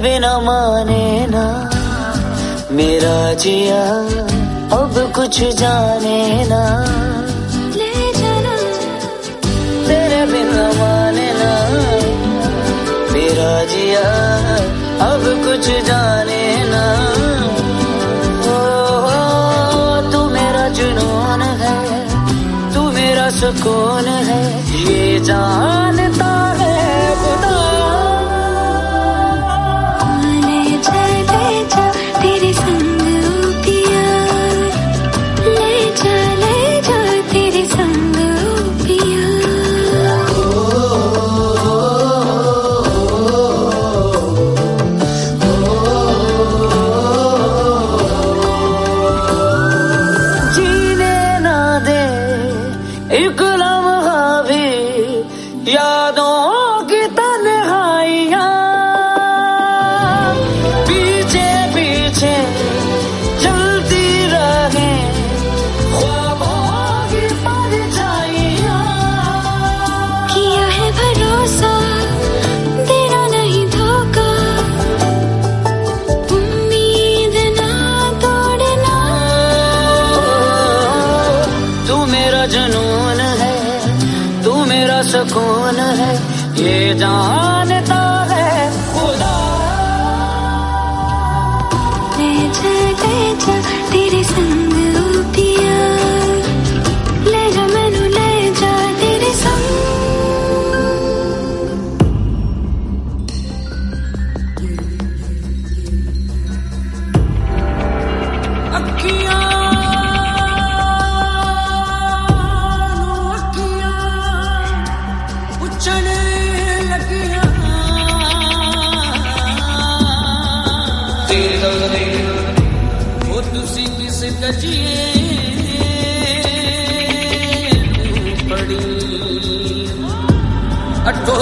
बिना माने ना मेरा जिया, अब कुछ जाने ना, ले जाना तेरे बिना माने ना मेरा जिया, अब कुछ जाने ना। ओ, तू मेरा जुनून है, तू मेरा सुकून है, ये जानता है खुदा। ले जा तेरे संग ओ पिया, ले जा तेरे संग ओ पिया। जीने ना दे एक लम्हा भी यादों की तन्हाइयाँ, पीछे पीछे चलती रहे ख्वाबों की परछाइयाँ। किया है भरोसा तेरा नहीं धोखा, उम्मीद ना तोड़ना। तू मेरा जुनून है, तू मेरा सुकून है, ये जानता है खुदा। ले जा तेरे संग ओ पिया, ले जा मैनू ले जा तेरे संग। अखियां उछने लगियां, वो तुसी किस कजिए पड़ी अटो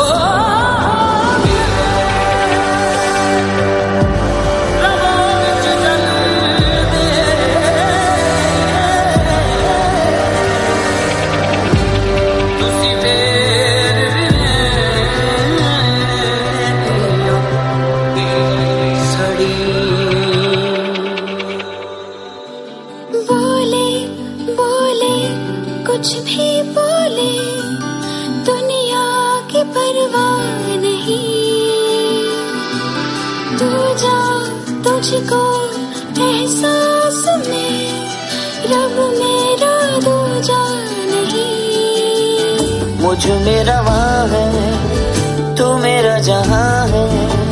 बोले बोले कुछ भी बोले, दुनिया की परवाह नहीं। तू जा तुझको एहसास में, रब मेरा दूजा नहीं। मुझ में रवा है, तू मेरा जहां है,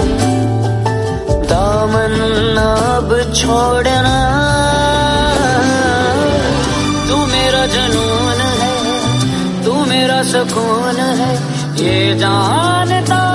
दामन अब छोड़ना। तू मेरा जुनून है, तू मेरा सुकून है, ये जानता